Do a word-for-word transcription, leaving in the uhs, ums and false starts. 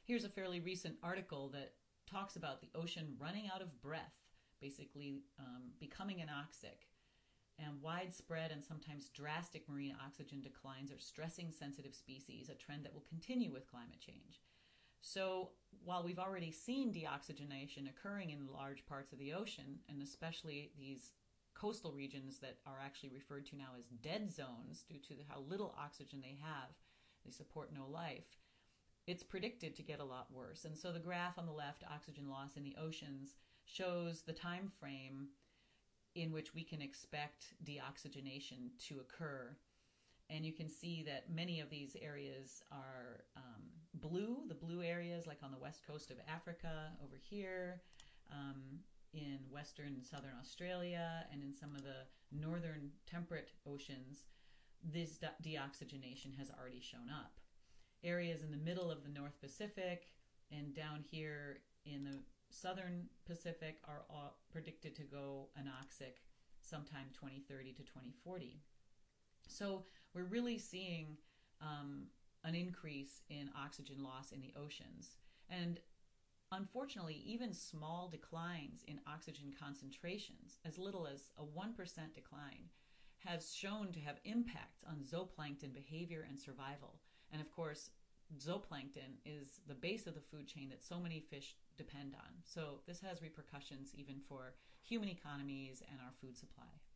Here's a fairly recent article that talks about the ocean running out of breath, basically um, becoming anoxic. And widespread and sometimes drastic marine oxygen declines are stressing sensitive species, a trend that will continue with climate change. So while we've already seen deoxygenation occurring in large parts of the ocean, and especially these coastal regions that are actually referred to now as dead zones due to how little oxygen they have, they support no life, it's predicted to get a lot worse. And so the graph on the left, oxygen loss in the oceans, shows the time frame in which we can expect deoxygenation to occur. And you can see that many of these areas are um, blue, the blue areas like on the west coast of Africa over here, um, in western and southern Australia, and in some of the northern temperate oceans, this de- deoxygenation has already shown up. Areas in the middle of the North Pacific and down here in the Southern Pacific are all predicted to go anoxic sometime twenty thirty to twenty forty. So we're really seeing um, an increase in oxygen loss in the oceans. And unfortunately, even small declines in oxygen concentrations, as little as a one percent decline, has shown to have impact on zooplankton behavior and survival. And of course, zooplankton is the base of the food chain that so many fish depend on. So this has repercussions even for human economies and our food supply.